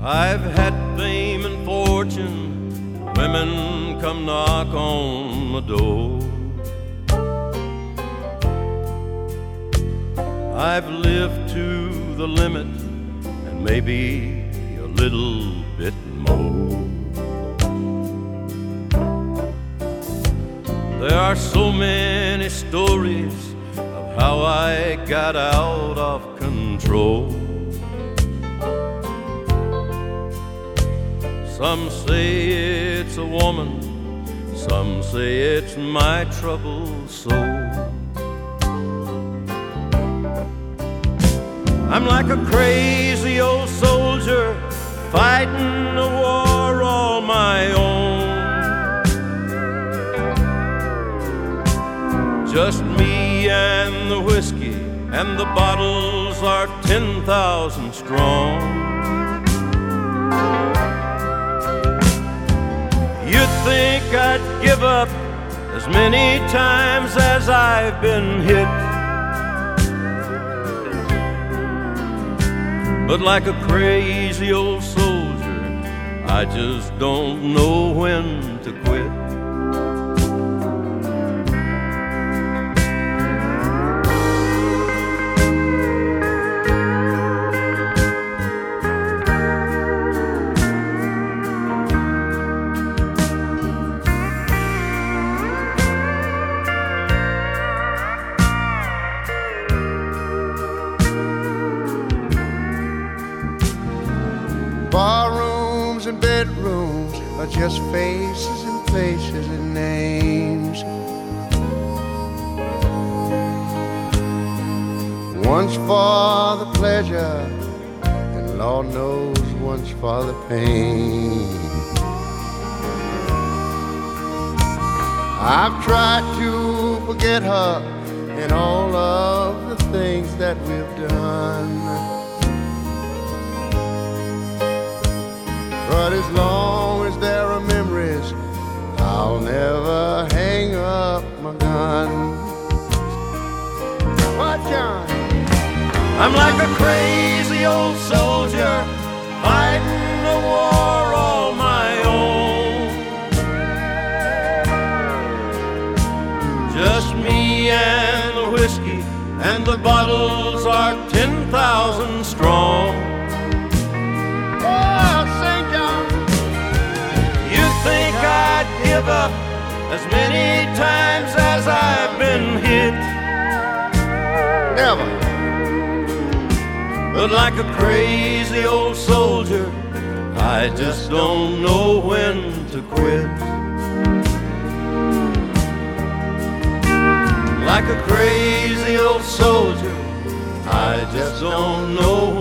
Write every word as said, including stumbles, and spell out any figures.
I've had fame and fortune, women come knock on my door. I've lived to the limit and maybe a little bit more. There are so many stories of how I got out of control. Some say it's a woman, some say it's my troubled soul. I'm like a crazy old soldier fighting a war all my own. Just me and the whiskey, and the bottles are ten thousand strong. You'd think I'd give up as many times as I've been hit, but like a crazy old soldier, I just don't know when to quit. Barrooms and bedrooms are just faces and places and names. Once for the pleasure, and Lord knows once for the pain. I've tried to forget her and all of the things that we've done, but as long as there are memories, I'll never hang up my gun. What, John? I'm like a crazy old soldier fighting a war all my own. Just me and the whiskey, and the bottles are ten thousand strong. Think I'd give up as many times as I've been hit, Never. but like a crazy old soldier, I just don't know when to quit. Like a crazy old soldier, I just don't know